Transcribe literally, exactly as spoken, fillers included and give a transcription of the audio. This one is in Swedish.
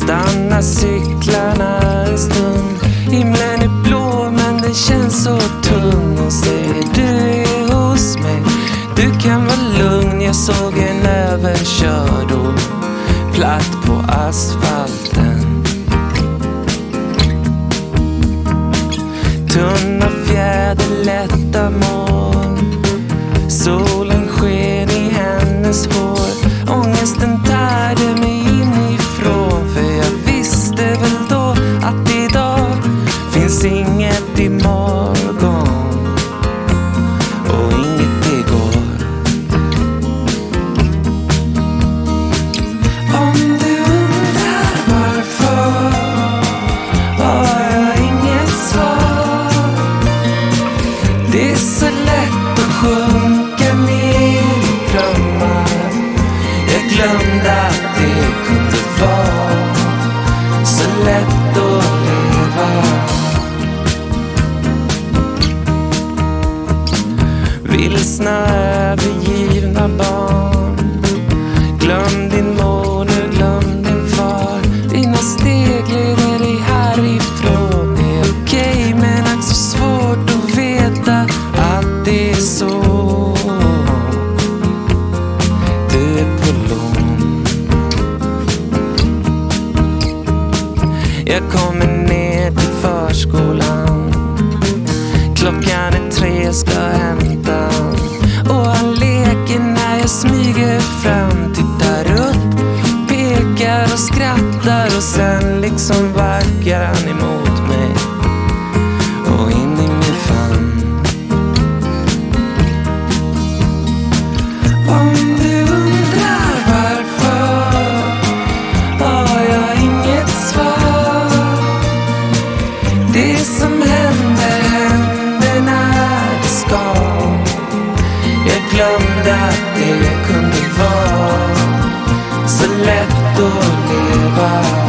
Stanna cyklarna en stund. Himlen är blå men den känns så tung. Och säger du är hos mig, du kan vara lugn. Jag såg en överkörd och platt på asfalten. Tunna fjäder, lätta moln. Solen sken i hennes hår. Ångesten tärde mig inifrån. För jag visste väl då att idag finns inget imorgon och inget igår. Om du undrar varför har jag inget svar. Det är så lätt att sjunka ner i drömmar. Jag glömde att det kunde vara så lätt att leva. Vilsna övergivna barn. Glöm din mor, nu glöm din far. Dina steg leder dig härifrån. Det är okej men ack så svårt att veta att det är så. Du är på lån. Jag kommer ner till förskolan. Klockan är tre, ska hämta. Och han leker när jag smyger fram. Tittar upp, pekar och skrattar. Och sen liksom vackar han emot mig och in i min famn. Om du undrar varför har jag inget svar. Det som händer händer när det ska. Jag glömde att det kunde vara så lätt att leva.